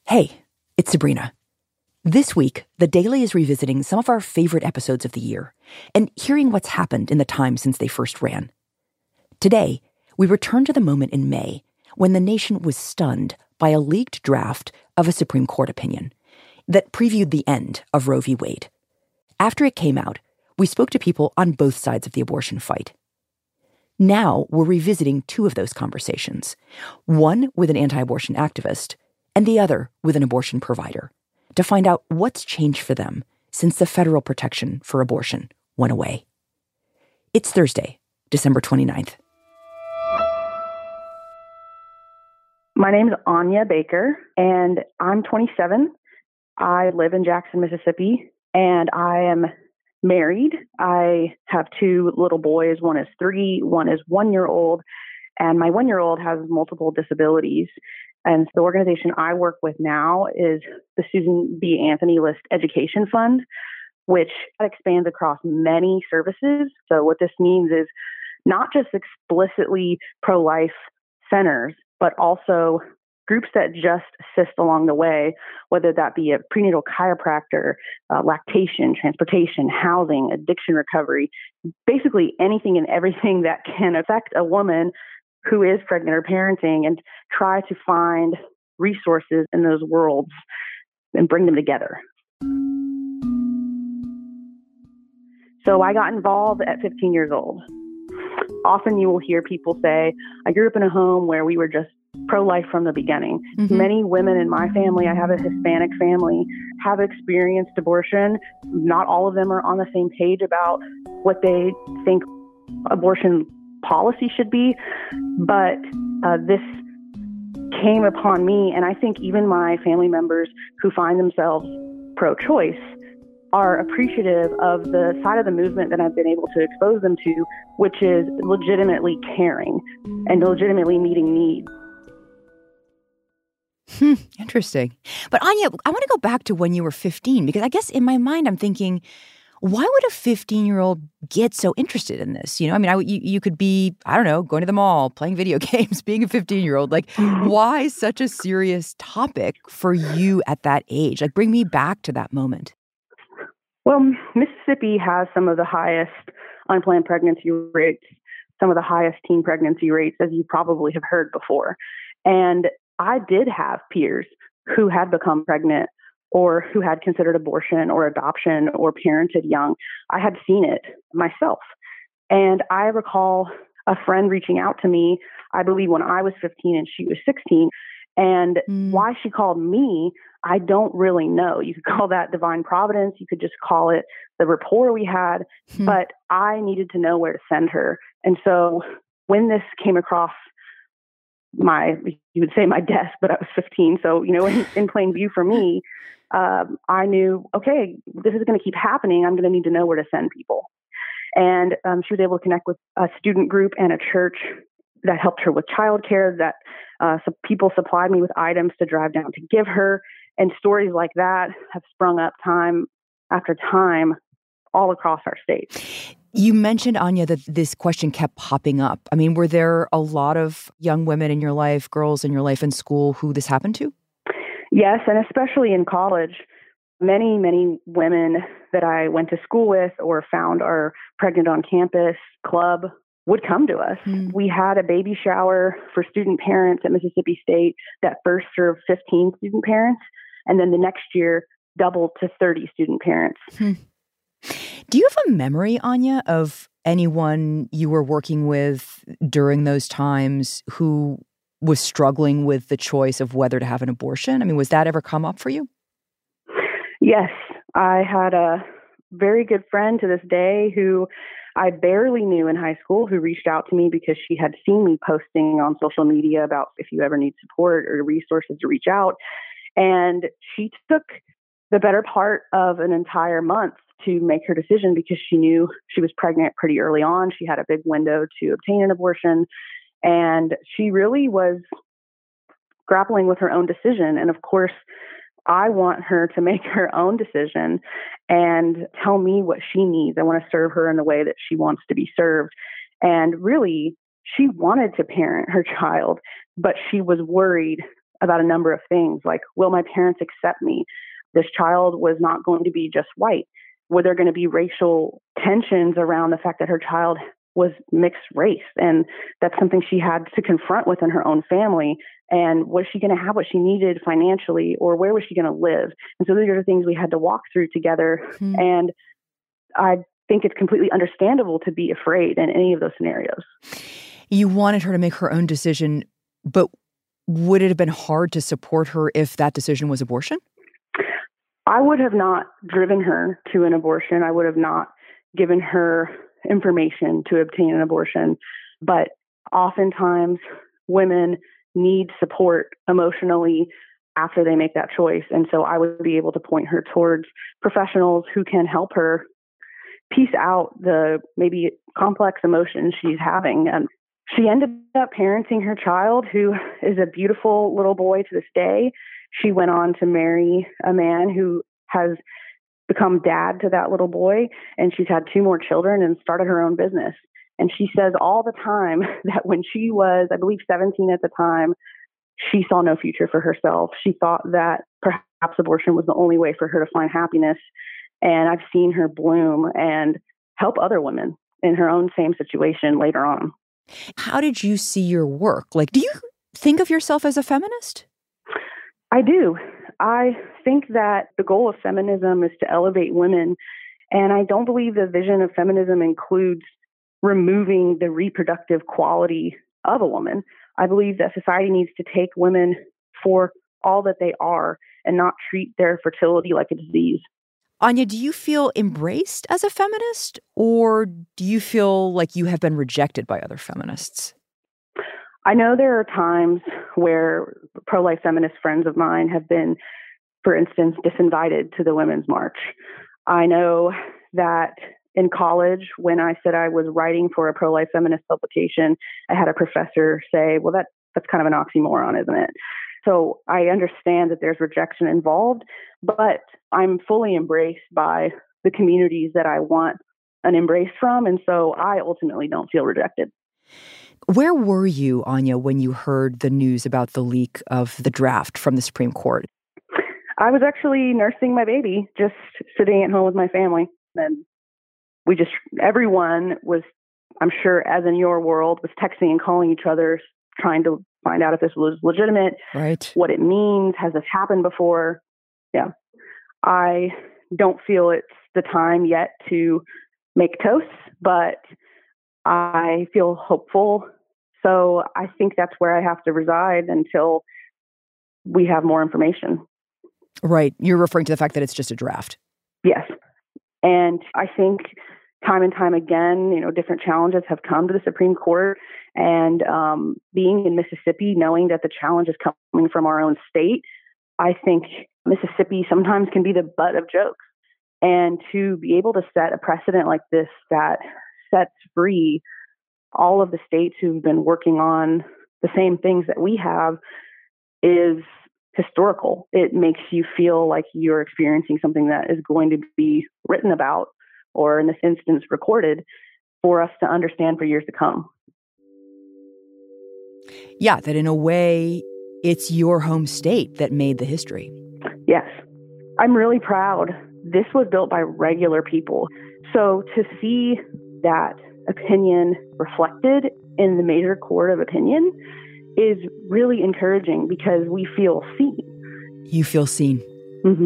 Hey, it's Sabrina. This week, The Daily is revisiting some of our favorite episodes of the year and hearing what's happened in the time since they first ran. Today, we return to the moment in May when the nation was stunned by a leaked draft of a Supreme Court opinion that previewed the end of Roe v. Wade. After it came out, we spoke to people on both sides of the abortion fight. Now we're revisiting two of those conversations, one with an anti-abortion activist and the other with an abortion provider, to find out what's changed for them since the federal protection for abortion went away. It's Thursday, December 29th. My name is Anya Baker, and I'm 27. I live in Jackson, Mississippi, and I am married. I have two little boys. One is 3, one is 1 year old, and my 1 year old has multiple disabilities. And the organization I work with now is the Susan B. Anthony List Education Fund, which expands across many services. So what this means is not just explicitly pro-life centers, but also groups that just assist along the way, whether that be a prenatal chiropractor, lactation, transportation, housing, addiction recovery, basically anything and everything that can affect a woman who is pregnant or parenting, and try to find resources in those worlds and bring them together. So I got involved at 15 years old. Often you will hear people say, I grew up in a home where we were just pro-life from the beginning. Mm-hmm. Many women in my family, I have a Hispanic family, have experienced abortion. Not all of them are on the same page about what they think abortion policy should be, but this came upon me, and I think even my family members who find themselves pro-choice are appreciative of the side of the movement that I've been able to expose them to, which is legitimately caring and legitimately meeting needs. Interesting. But Anya, I want to go back to when you were 15, because I guess in my mind I'm thinking, why would a 15-year-old get so interested in this? You know, I mean, you could be, I don't know, going to the mall, playing video games, being a 15-year-old. Like, why such a serious topic for you at that age? Like, bring me back to that moment. Well, Mississippi has some of the highest unplanned pregnancy rates, some of the highest teen pregnancy rates, as you probably have heard before. And I did have peers who had become pregnant or who had considered abortion or adoption or parented young. I had seen it myself. And I recall a friend reaching out to me, I believe when I was 15 and she was 16. And why she called me, I don't really know. You could call that divine providence. You could just call it the rapport we had. But I needed to know where to send her. And so when this came across you would say my desk, but I was 15. So, you know, in plain view for me, I knew, okay, this is going to keep happening. I'm going to need to know where to send people. And she was able to connect with a student group and a church that helped her with childcare, that some people supplied me with items to drive down to give her. And stories like that have sprung up time after time all across our state. You mentioned, Anya, that this question kept popping up. I mean, were there a lot of young women in your life, girls in your life in school who this happened to? Yes, and especially in college. Many, many women that I went to school with or found our Pregnant on Campus club would come to us. We had a baby shower for student parents at Mississippi State that first served 15 student parents, and then the next year doubled to 30 student parents. Do you have a memory, Anya, of anyone you were working with during those times who was struggling with the choice of whether to have an abortion? I mean, was that ever come up for you? Yes. I had a very good friend to this day who I barely knew in high school who reached out to me because she had seen me posting on social media about if you ever need support or resources to reach out. And she took the better part of an entire month to make her decision because she knew she was pregnant pretty early on. She had a big window to obtain an abortion. And she really was grappling with her own decision. And of course, I want her to make her own decision and tell me what she needs. I want to serve her in the way that she wants to be served. And really, she wanted to parent her child, but she was worried about a number of things, like, will my parents accept me? This child was not going to be just white. Were there going to be racial tensions around the fact that her child was mixed race? And that's something she had to confront within her own family. And was she going to have what she needed financially, or where was she going to live? And so these are the things we had to walk through together. Mm-hmm. And I think it's completely understandable to be afraid in any of those scenarios. You wanted her to make her own decision, but would it have been hard to support her if that decision was abortion? I would have not driven her to an abortion. I would have not given her information to obtain an abortion. But oftentimes women need support emotionally after they make that choice. And so I would be able to point her towards professionals who can help her piece out the maybe complex emotions she's having. And she ended up parenting her child, who is a beautiful little boy to this day. She went on to marry a man who has become dad to that little boy, and she's had 2 more children and started her own business. And she says all the time that when she was, I believe, 17 at the time, she saw no future for herself. She thought that perhaps abortion was the only way for her to find happiness. And I've seen her bloom and help other women in her own same situation later on. How did you see your work? Like, do you think of yourself as a feminist? I do. I think that the goal of feminism is to elevate women. And I don't believe the vision of feminism includes removing the reproductive quality of a woman. I believe that society needs to take women for all that they are and not treat their fertility like a disease. Anya, do you feel embraced as a feminist, or do you feel like you have been rejected by other feminists? I know there are times where pro-life feminist friends of mine have been, for instance, disinvited to the Women's March. I know that in college, when I said I was writing for a pro-life feminist publication, I had a professor say, well, that's kind of an oxymoron, isn't it? So I understand that there's rejection involved, but I'm fully embraced by the communities that I want an embrace from. And so I ultimately don't feel rejected. Where were you, Anya, when you heard the news about the leak of the draft from the Supreme Court? I was actually nursing my baby, just sitting at home with my family. And everyone was, I'm sure, as in your world, was texting and calling each other, trying to find out if this was legitimate, right? What it means. Has this happened before? Yeah. I don't feel it's the time yet to make toasts, but I feel hopeful. So I think that's where I have to reside until we have more information. Right. You're referring to the fact that it's just a draft. Yes. And I think time and time again, different challenges have come to the Supreme Court. And being in Mississippi, knowing that the challenge is coming from our own state, I think Mississippi sometimes can be the butt of jokes. And to be able to set a precedent like this that sets free all of the states who've been working on the same things that we have is historical. It makes you feel like you're experiencing something that is going to be written about, or in this instance, recorded, for us to understand for years to come. Yeah, that in a way, it's your home state that made the history. Yes. I'm really proud. This was built by regular people. So to see that opinion reflected in the major court of opinion is really encouraging, because we feel seen. You feel seen. Mm-hmm.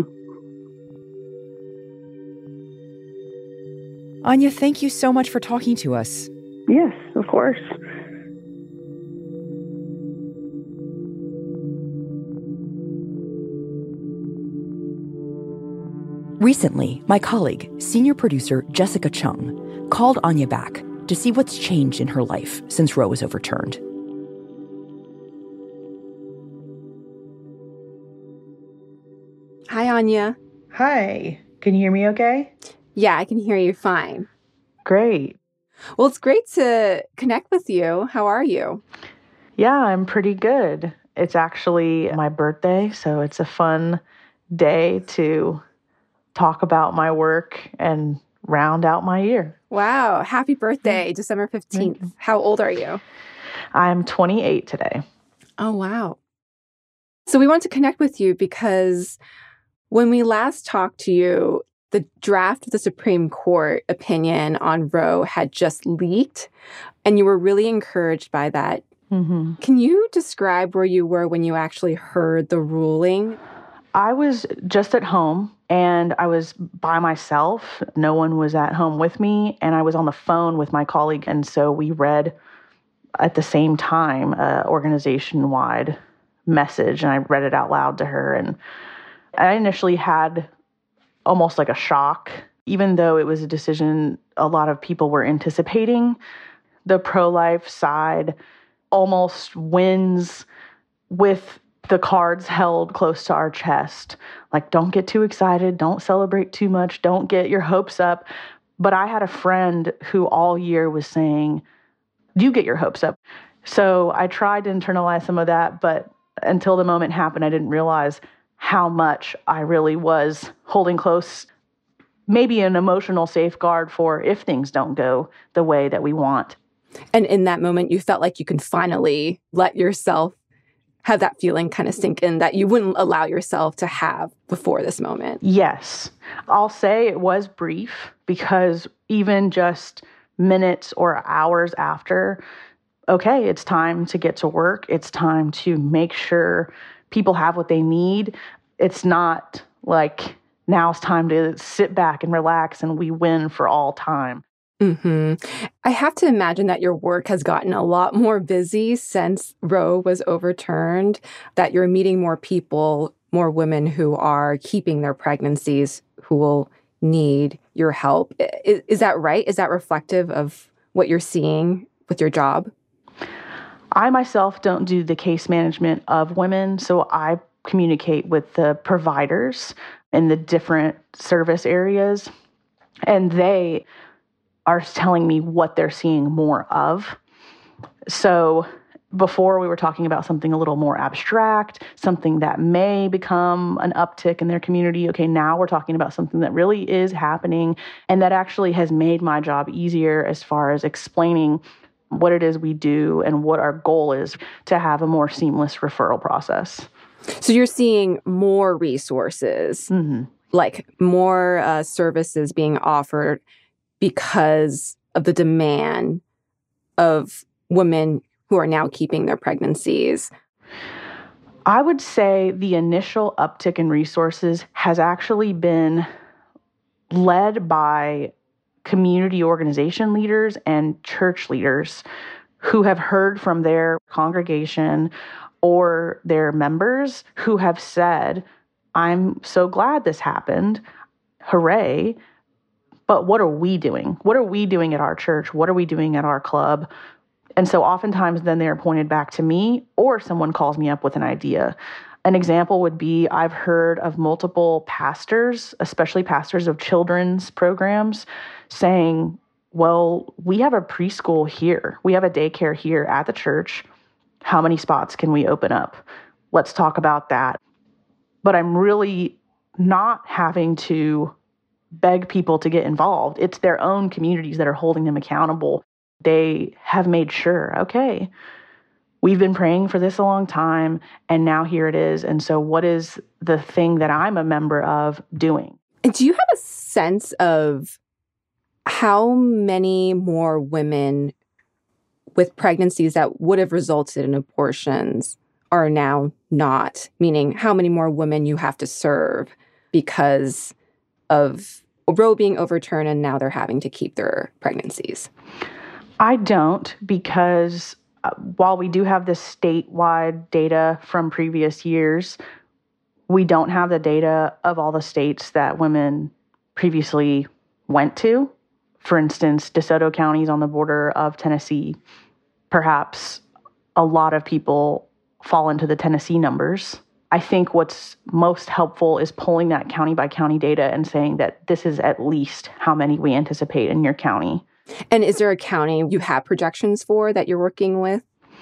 Anya, thank you so much for talking to us. Yes, of course. Recently, my colleague, senior producer Jessica Chung, called Anya back to see what's changed in her life since Roe was overturned. Hi, Anya. Hi. Can you hear me okay? Yeah, I can hear you fine. Great. Well, it's great to connect with you. How are you? Yeah, I'm pretty good. It's actually my birthday, so it's a fun day to talk about my work and round out my year. Wow. Happy birthday, December 15th. How old are you? I'm 28 today. Oh, wow. So we want to connect with you because when we last talked to you, the draft of the Supreme Court opinion on Roe had just leaked, and you were really encouraged by that. Mm-hmm. Can you describe where you were when you actually heard the ruling? I was just at home and I was by myself. No one was at home with me, and I was on the phone with my colleague. And so we read at the same time an organization-wide message, and I read it out loud to her. And I initially had almost like a shock, even though it was a decision a lot of people were anticipating. The pro-life side almost wins with the cards held close to our chest. Like, don't get too excited, don't celebrate too much, don't get your hopes up. But I had a friend who all year was saying, you get your hopes up. So I tried to internalize some of that, but until the moment happened, I didn't realize how much I really was holding close, maybe an emotional safeguard for if things don't go the way that we want. And in that moment, you felt like you can finally let yourself have that feeling kind of sink in that you wouldn't allow yourself to have before this moment. Yes. I'll say it was brief, because even just minutes or hours after, okay, it's time to get to work. It's time to make sure people have what they need. It's not like now it's time to sit back and relax and we win for all time. Mm-hmm. I have to imagine that your work has gotten a lot more busy since Roe was overturned, that you're meeting more people, more women who are keeping their pregnancies, who will need your help. Is that right? Is that reflective of what you're seeing with your job? I myself don't do the case management of women, so I communicate with the providers in the different service areas, and they are telling me what they're seeing more of. So before we were talking about something a little more abstract, something that may become an uptick in their community. Okay, now we're talking about something that really is happening, and that actually has made my job easier as far as explaining what it is we do and what our goal is to have a more seamless referral process. So you're seeing more resources, like more services being offered because of the demand of women who are now keeping their pregnancies. I would say the initial uptick in resources has actually been led by community organization leaders and church leaders who have heard from their congregation or their members who have said, I'm so glad this happened. Hooray. But what are we doing? What are we doing at our church? What are we doing at our club? And so oftentimes then they're pointed back to me, or someone calls me up with an idea. An example would be, I've heard of multiple pastors, especially pastors of children's programs, saying, well, we have a preschool here. We have a daycare here at the church. How many spots can we open up? Let's talk about that. But I'm really not having to beg people to get involved. It's their own communities that are holding them accountable. They have made sure, okay, we've been praying for this a long time, and now here it is. And so what is the thing that I'm a member of doing? And do you have a sense of how many more women with pregnancies that would have resulted in abortions are now not? Meaning, how many more women you have to serve because of Roe being overturned and now they're having to keep their pregnancies? I don't, because while we do have this statewide data from previous years, we don't have the data of all the states that women previously went to. For instance, DeSoto County is on the border of Tennessee. Perhaps a lot of people fall into the Tennessee numbers. I think what's most helpful is pulling that county by county data and saying that this is at least how many we anticipate in your county. And is there a county you have projections for that you're working with?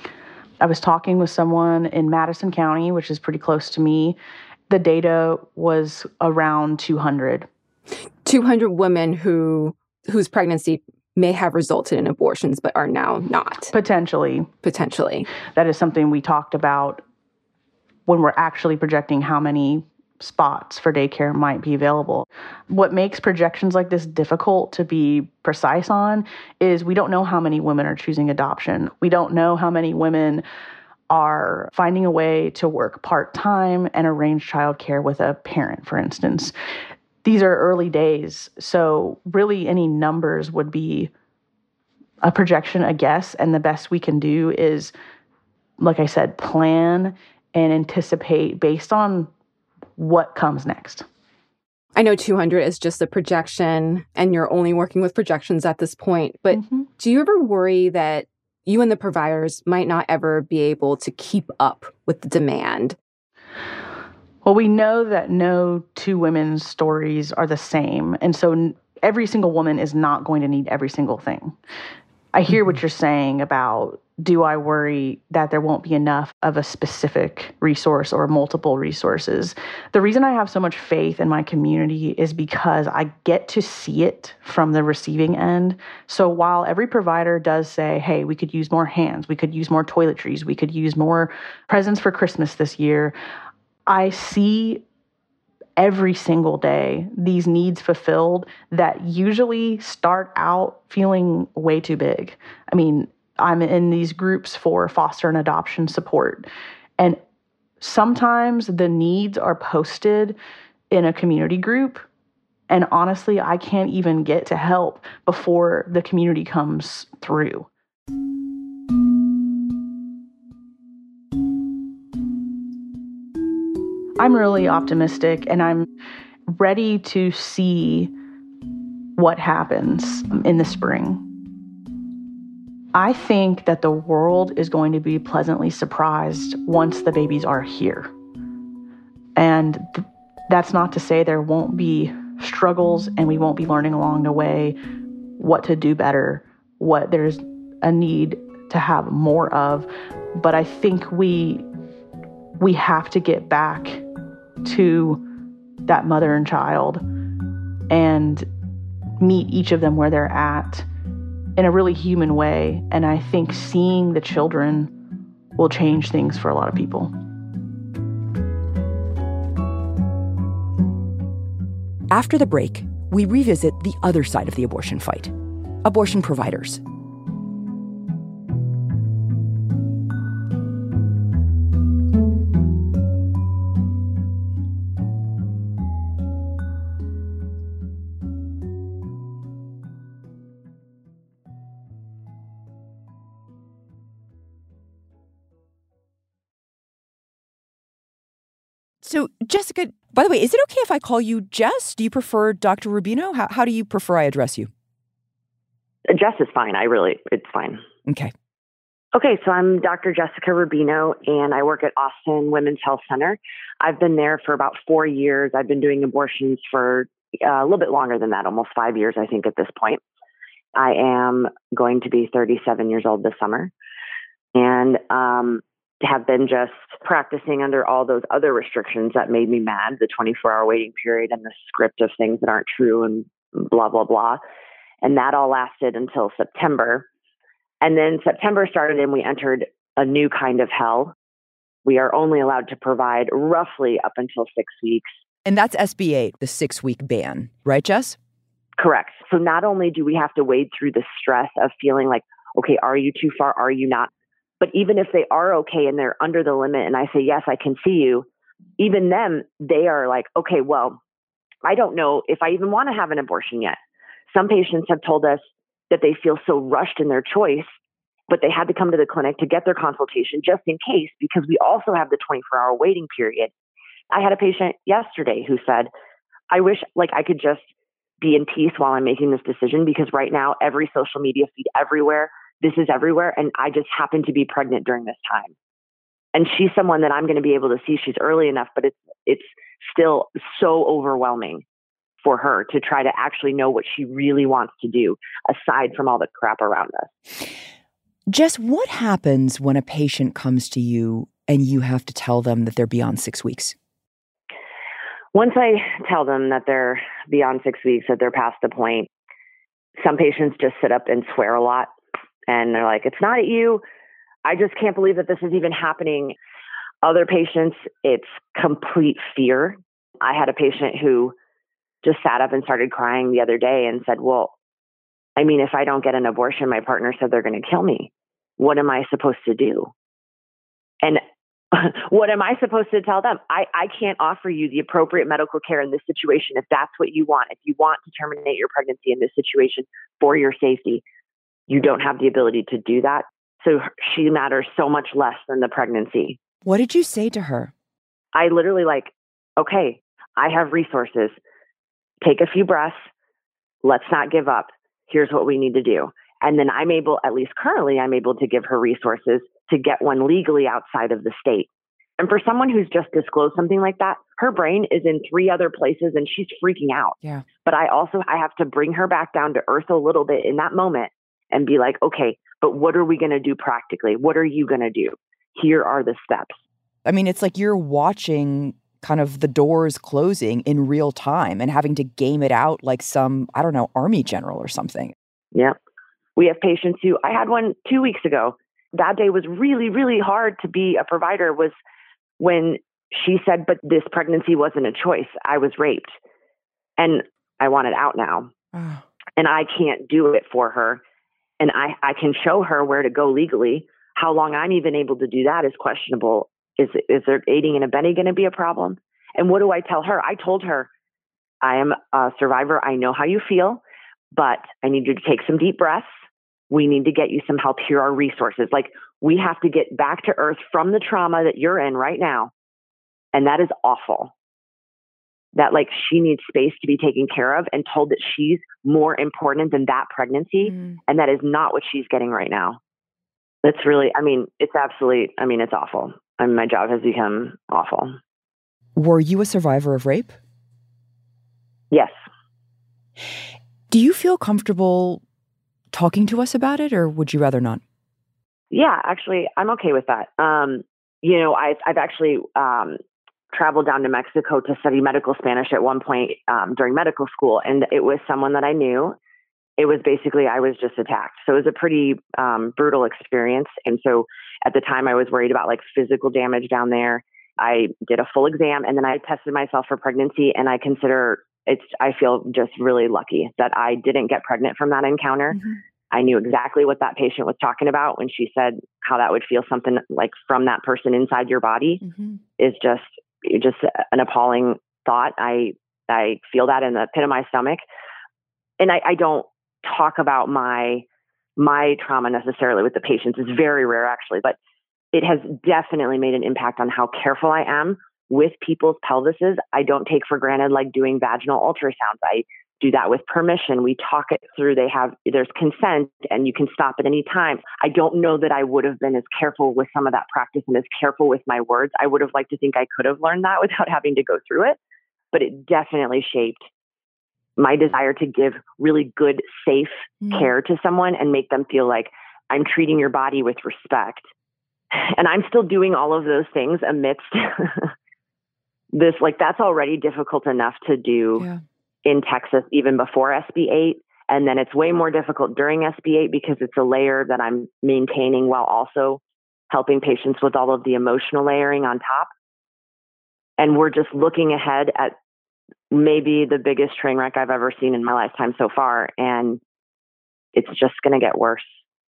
I was talking with someone in Madison County, which is pretty close to me. The data was around 200. 200 women whose pregnancy may have resulted in abortions but are now not. Potentially. Potentially. That is something we talked about when we're actually projecting how many spots for daycare might be available. What makes projections like this difficult to be precise on is we don't know how many women are choosing adoption. We don't know how many women are finding a way to work part-time and arrange childcare with a parent, for instance. These are early days, so really any numbers would be a projection, a guess, and the best we can do is, like I said, plan and anticipate based on what comes next. I know 200 is just a projection and you're only working with projections at this point, but do you ever worry that you and the providers might not ever be able to keep up with the demand? Well, we know that no two women's stories are the same. And so every single woman is not going to need every single thing. I hear what you're saying about, do I worry that there won't be enough of a specific resource or multiple resources? The reason I have so much faith in my community is because I get to see it from the receiving end. So while every provider does say, hey, we could use more hands, we could use more toiletries, we could use more presents for Christmas this year, I see every single day these needs fulfilled that usually start out feeling way too big. I mean, I'm in these groups for foster and adoption support, and sometimes the needs are posted in a community group, and honestly, I can't even get to help before the community comes through. I'm really optimistic, and I'm ready to see what happens in the spring. I think that the world is going to be pleasantly surprised once the babies are here. And that's not to say there won't be struggles and we won't be learning along the way what to do better, what there's a need to have more of. But I think we have to get back to that mother and child and meet each of them where they're at in a really human way. And I think seeing the children will change things for a lot of people. After the break, we revisit the other side of the abortion fight: abortion providers. So, Jessica, by the way, is it okay if I call you Jess? Do you prefer Dr. Rubino? How do you prefer I address you? Jess is fine. It's fine. Okay. Okay, so I'm Dr. Jessica Rubino, and I work at Austin Women's Health Center. I've been there for about 4 years. I've been doing abortions for a little bit longer than that, almost 5 years, I think, at this point. I am going to be 37 years old this summer, and have been just practicing under all those other restrictions that made me mad, the 24-hour waiting period and the script of things that aren't true and blah, blah, blah. And that all lasted until September. And then September started and we entered a new kind of hell. We are only allowed to provide roughly up until 6 weeks. And that's SB 8, the 6-week ban, right, Jess? Correct. So not only do we have to wade through the stress of feeling like, okay, are you too far? Are you not? But even if they are okay and they're under the limit and I say, yes, I can see you, even then they are like, okay, well, I don't know if I even want to have an abortion yet. Some patients have told us that they feel so rushed in their choice, but they had to come to the clinic to get their consultation just in case, because we also have the 24-hour waiting period. I had a patient yesterday who said, I wish I could just be in peace while I'm making this decision, because right now every social media feed everywhere, this is everywhere, and I just happen to be pregnant during this time. And she's someone that I'm going to be able to see. She's early enough, but it's still so overwhelming for her to try to actually know what she really wants to do, aside from all the crap around us. Jess, what happens when a patient comes to you and you have to tell them that they're beyond 6 weeks? Once I tell them that they're beyond 6 weeks, that they're past the point, some patients just sit up and swear a lot. And they're like, it's not at you. I just can't believe that this is even happening. Other patients, it's complete fear. I had a patient who just sat up and started crying the other day and said, well, I mean, if I don't get an abortion, my partner said they're going to kill me. What am I supposed to do? And what am I supposed to tell them? I can't offer you the appropriate medical care in this situation if that's what you want. If you want to terminate your pregnancy in this situation for your safety, you don't have the ability to do that. So she matters so much less than the pregnancy. What did you say to her? I literally okay, I have resources. Take a few breaths. Let's not give up. Here's what we need to do. And then at least currently, I'm able to give her resources to get one legally outside of the state. And for someone who's just disclosed something like that, her brain is in 3 other places and she's freaking out. Yeah. But I have to bring her back down to earth a little bit in that moment and be like, okay, but what are we going to do practically? What are you going to do? Here are the steps. I mean, it's like you're watching kind of the doors closing in real time and having to game it out like some, I don't know, army general or something. Yeah. We have patients who, I had one 2 weeks ago. That day was really, really hard to be a provider, was when she said, but this pregnancy wasn't a choice. I was raped and I want it out now. Oh. And I can't do it for her. And I can show her where to go legally. How long I'm even able to do that is questionable. Is there aiding and abetting going to be a problem? And what do I tell her? I told her, I am a survivor. I know how you feel, but I need you to take some deep breaths. We need to get you some help. Here are resources. We have to get back to earth from the trauma that you're in right now. And that is awful. That she needs space to be taken care of and told that she's more important than that pregnancy. And that is not what she's getting right now. It's really, it's awful. My job has become awful. Were you a survivor of rape? Yes. Do you feel comfortable talking to us about it, or would you rather not? Yeah, actually, I'm okay with that. I've actually traveled down to Mexico to study medical Spanish at one point during medical school, and it was someone that I knew. It was basically, I was just attacked. So it was a pretty brutal experience. And so at the time I was worried about physical damage down there. I did a full exam and then I tested myself for pregnancy, and I feel just really lucky that I didn't get pregnant from that encounter. Mm-hmm. I knew exactly what that patient was talking about when she said how that would feel, something from that person inside your body. Mm-hmm. Is just an appalling thought. I feel that in the pit of my stomach. And I don't talk about my trauma necessarily with the patients. It's very rare actually, but it has definitely made an impact on how careful I am with people's pelvises. I don't take for granted doing vaginal ultrasounds. I do that with permission. We talk it through. There's consent and you can stop at any time. I don't know that I would have been as careful with some of that practice and as careful with my words. I would have liked to think I could have learned that without having to go through it, but it definitely shaped my desire to give really good, safe care to someone and make them feel like I'm treating your body with respect. And I'm still doing all of those things amidst this, that's already difficult enough to do in Texas, even before SB 8. And then it's way more difficult during SB 8 because it's a layer that I'm maintaining while also helping patients with all of the emotional layering on top. And we're just looking ahead at maybe the biggest train wreck I've ever seen in my lifetime so far. And it's just going to get worse.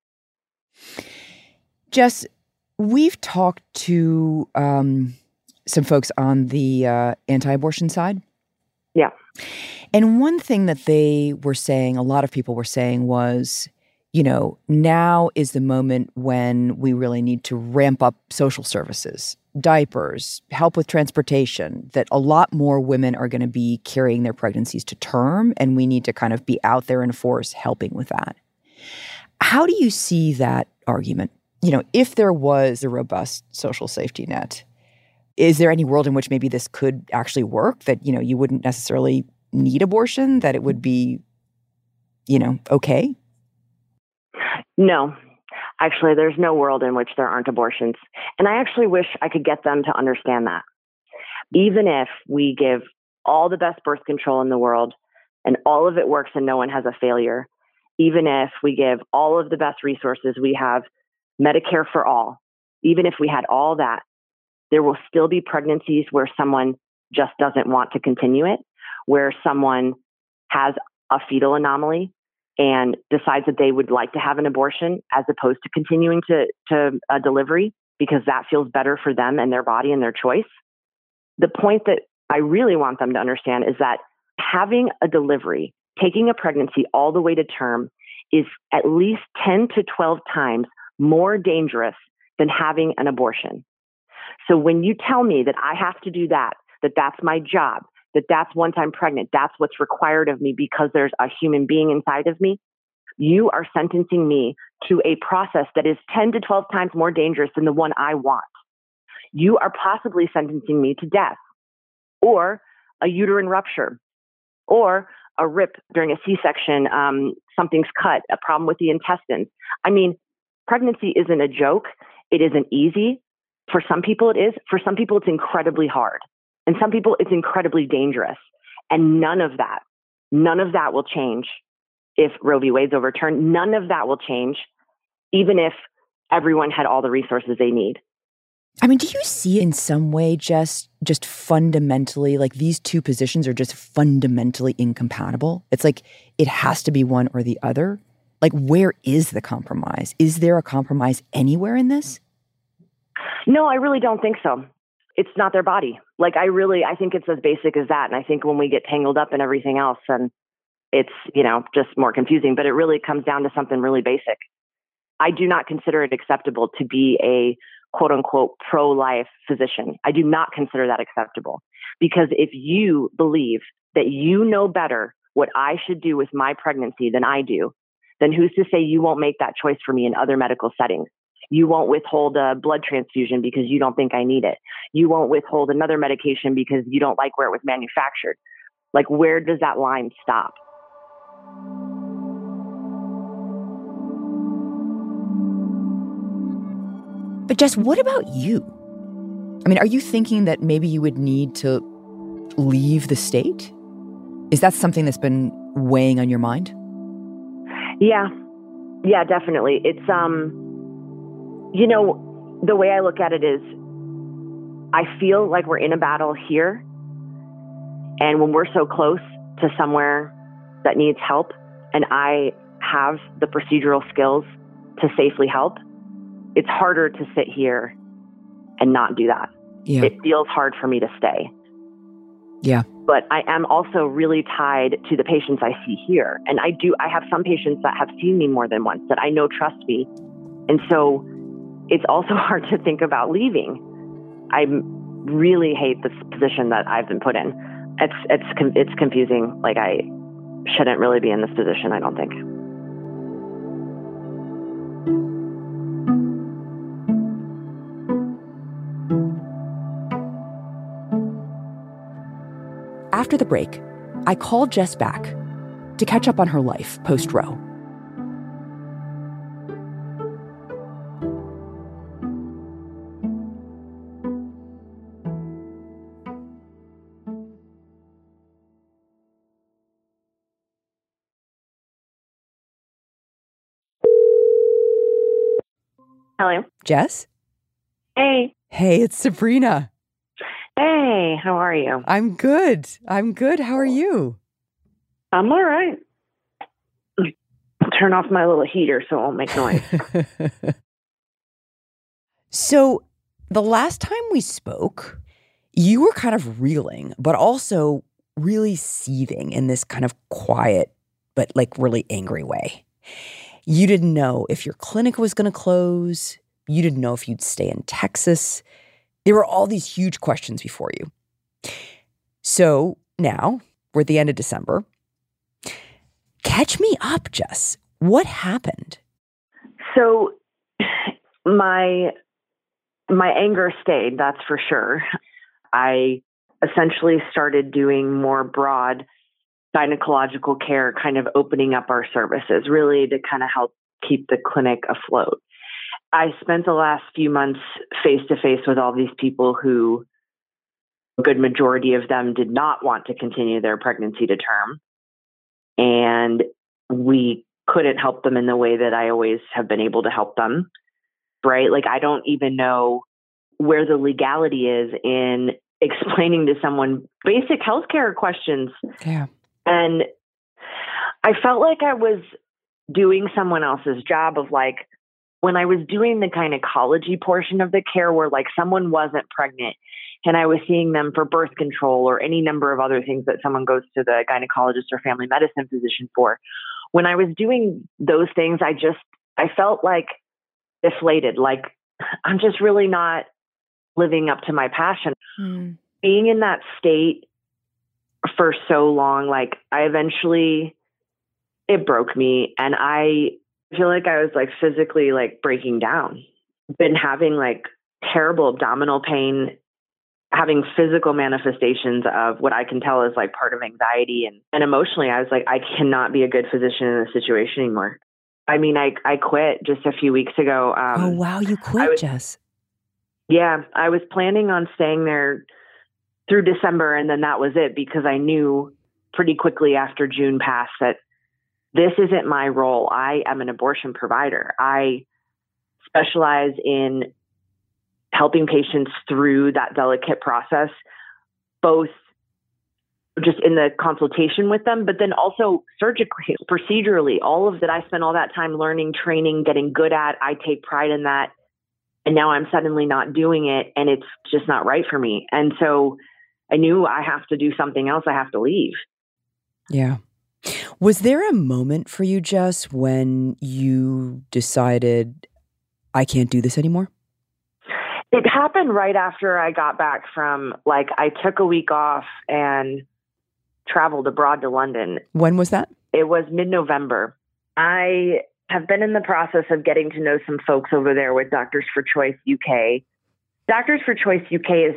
Jess, we've talked to some folks on the anti-abortion side. Yeah. And one thing that they were saying, a lot of people were saying was, now is the moment when we really need to ramp up social services, diapers, help with transportation, that a lot more women are going to be carrying their pregnancies to term, and we need to kind of be out there in force helping with that. How do you see that argument? If there was a robust social safety net, is there any world in which maybe this could actually work, that, you wouldn't necessarily need abortion, that it would be, okay? No. Actually, there's no world in which there aren't abortions. And I actually wish I could get them to understand that. Even if we give all the best birth control in the world and all of it works and no one has a failure, even if we give all of the best resources, we have Medicare for all, even if we had all that, There will still be pregnancies where someone just doesn't want to continue it, where someone has a fetal anomaly and decides that they would like to have an abortion as opposed to continuing to a delivery because that feels better for them and their body and their choice. The point that I really want them to understand is that having a delivery, taking a pregnancy all the way to term, is at least 10 to 12 times more dangerous than having an abortion. So when you tell me that I have to do that, that's my job, that's once I'm pregnant, that's what's required of me because there's a human being inside of me, you are sentencing me to a process that is 10 to 12 times more dangerous than the one I want. You are possibly sentencing me to death or a uterine rupture or a rip during a C-section, something's cut, a problem with the intestines. I mean, pregnancy isn't a joke. It isn't easy. For some people it is. For some people it's incredibly hard. And some people it's incredibly dangerous. And none of that will change if Roe v. Wade's overturned. None of that will change, even if everyone had all the resources they need. I mean, do you see in some way just fundamentally, like these two positions are just fundamentally incompatible? It's like it has to be one or the other. Like, where is the compromise? Is there a compromise anywhere in this? No, I really don't think so. It's not their body. Like, I think it's as basic as that. And I think when we get tangled up in everything else, then it's, just more confusing. But it really comes down to something really basic. I do not consider it acceptable to be a quote unquote pro-life physician. I do not consider that acceptable, because if you believe that you know better what I should do with my pregnancy than I do, then who's to say you won't make that choice for me in other medical settings? You won't withhold a blood transfusion because you don't think I need it. You won't withhold another medication because you don't like where it was manufactured. Like, where does that line stop? But Jess, what about you? I mean, are you thinking that maybe you would need to leave the state? Is that something that's been weighing on your mind? Yeah, definitely. It's, the way I look at it is I feel like we're in a battle here. And when we're so close to somewhere that needs help and I have the procedural skills to safely help, it's harder to sit here and not do that. Yeah. It feels hard for me to stay. Yeah. But I am also really tied to the patients I see here. And I have some patients that have seen me more than once that I know trust me. And so it's also hard to think about leaving. I really hate this position that I've been put in. It's confusing. Like, I shouldn't really be in this position, I don't think. After the break, I called Jess back to catch up on her life post-Roe. Hello. Jess? Hey. Hey, it's Sabrina. Hey, how are you? I'm good. How are you? I'm all right. I'll turn off my little heater so it won't make noise. So the last time we spoke, you were kind of reeling, but also really seething in this kind of quiet, but like really angry way. You didn't know if your clinic was going to close. You didn't know if you'd stay in Texas. There were all these huge questions before you. So now we're at the end of December. Catch me up, Jess. What happened? So my anger stayed, that's for sure. I essentially started doing more broad gynecological care, kind of opening up our services, really to kind of help keep the clinic afloat. I spent the last few months face to face with all these people who, a good majority of them, did not want to continue their pregnancy to term. And we couldn't help them in the way that I always have been able to help them, right? Like, I don't even know where the legality is in explaining to someone basic healthcare questions. Yeah. And I felt like I was doing someone else's job of like, when I was doing the gynecology portion of the care where like someone wasn't pregnant and I was seeing them for birth control or any number of other things that someone goes to the gynecologist or family medicine physician for. When I was doing those things, I felt like deflated, like I'm just really not living up to my passion. Being in that state for so long, like it broke me. And I feel like I was like physically like breaking down. Been having like terrible abdominal pain, having physical manifestations of what I can tell is like part of anxiety. And emotionally, I was like, I cannot be a good physician in this situation anymore. I mean, I quit just a few weeks ago. Oh, wow. You quit, Jess. Yeah. I was planning on staying there through December. And then that was it, because I knew pretty quickly after June passed that this isn't my role. I am an abortion provider. I specialize in helping patients through that delicate process, both just in the consultation with them, but then also surgically, procedurally, all of that. I spent all that time learning, training, getting good at. I take pride in that. And now I'm suddenly not doing it, and it's just not right for me. And so I knew I have to do something else. I have to leave. Yeah. Was there a moment for you, Jess, when you decided, I can't do this anymore? It happened right after I got back from, like, I took a week off and traveled abroad to London. When was that? It was mid-November. I have been in the process of getting to know some folks over there with Doctors for Choice UK. Doctors for Choice UK is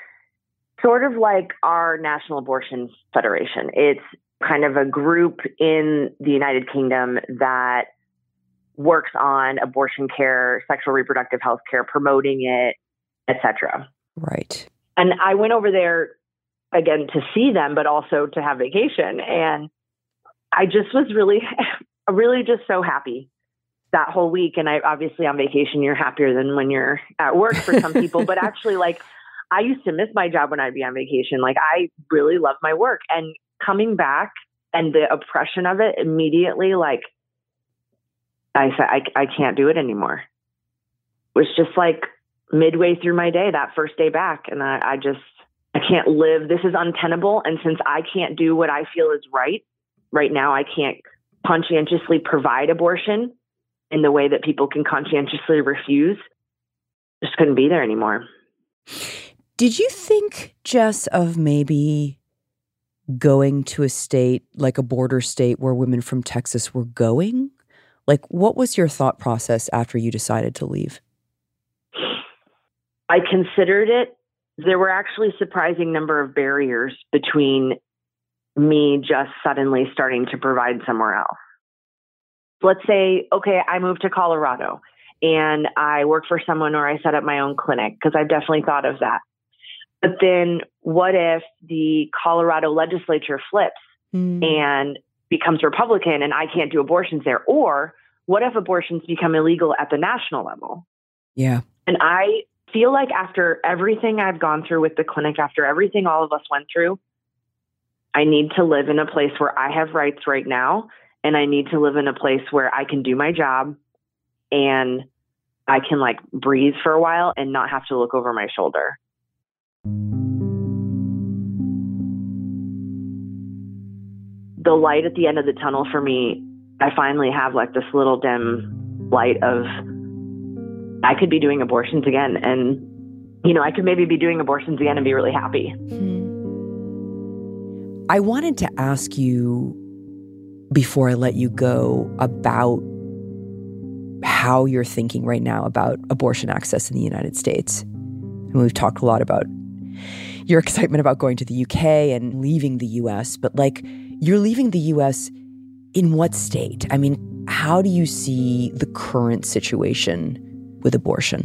sort of like our National Abortion Federation. It's kind of a group in the United Kingdom that works on abortion care, sexual reproductive health care, promoting it, etc. Right. And I went over there again to see them, but also to have vacation. And I just was really just so happy that whole week. And I obviously on vacation, you're happier than when you're at work for some people, but actually, like, I used to miss my job when I'd be on vacation. Like, I really love my work, and coming back and the oppression of it immediately, like, I said, I can't do it anymore. It was just like midway through my day, that first day back. And I can't live. This is untenable. And since I can't do what I feel is right now, I can't conscientiously provide abortion in the way that people can conscientiously refuse. Just couldn't be there anymore. Did you think, Jess, of maybe going to a state like a border state where women from Texas were going? Like, what was your thought process after you decided to leave? I considered it. There were actually a surprising number of barriers between me just suddenly starting to provide somewhere else. Let's say, okay, I moved to Colorado and I work for someone, or I set up my own clinic, because I've definitely thought of that. But then what if the Colorado legislature flips and becomes Republican and I can't do abortions there? Or what if abortions become illegal at the national level? Yeah. And I feel like after everything I've gone through with the clinic, after everything all of us went through, I need to live in a place where I have rights right now. And I need to live in a place where I can do my job and I can like breathe for a while and not have to look over my shoulder. The light at the end of the tunnel for me, I finally have like this little dim light of I could be doing abortions again. And, you know, I could maybe be doing abortions again and be really happy. I wanted to ask you before I let you go about how you're thinking right now about abortion access in the United States. And we've talked a lot about your excitement about going to the UK and leaving the US, but like, you're leaving the US in what state? I mean, how do you see the current situation with abortion?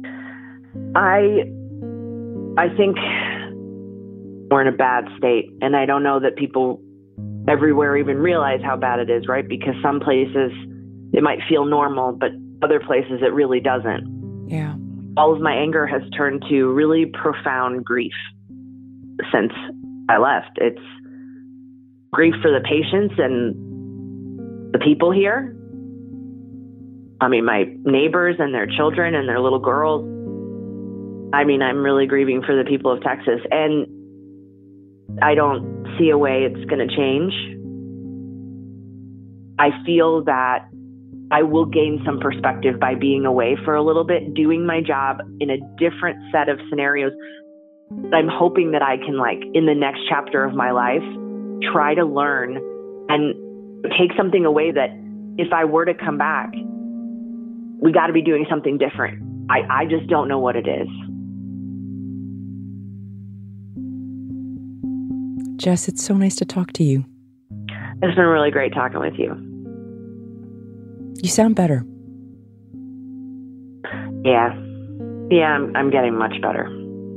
I think we're in a bad state, and I don't know that people everywhere even realize how bad it is, right? Because some places it might feel normal, but other places it really doesn't. Yeah. all of my anger has turned to really profound grief since I left. It's grief for the patients and the people here. I mean, my neighbors and their children and their little girls. I mean, I'm really grieving for the people of Texas, and I don't see a way it's going to change. I feel that I will gain some perspective by being away for a little bit, doing my job in a different set of scenarios. I'm hoping that I can, like, in the next chapter of my life, try to learn and take something away that if I were to come back, we got to be doing something different. I just don't know what it is. Jess, it's so nice to talk to you. It's been really great talking with you. You sound better. Yeah, I'm getting much better.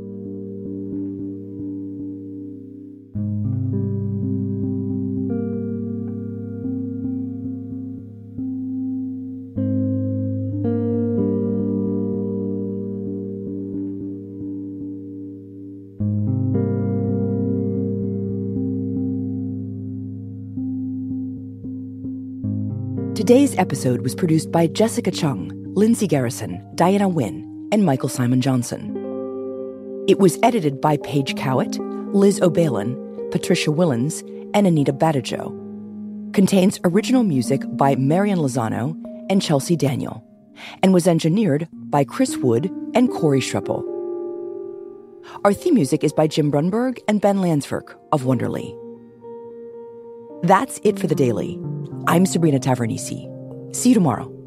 Today's episode was produced by Jessica Chung, Lindsay Garrison, Diana Wynn, and Michael Simon Johnson. It was edited by Paige Cowett, Liz O'Balin, Patricia Willens, and Anita Badajo. Contains original music by Marian Lozano and Chelsea Daniel, and was engineered by Chris Wood and Corey Schreppel. Our theme music is by Jim Brunberg and Ben Landsverk of Wonderly. That's it for The Daily. I'm Sabrina Tavernisi. See you tomorrow.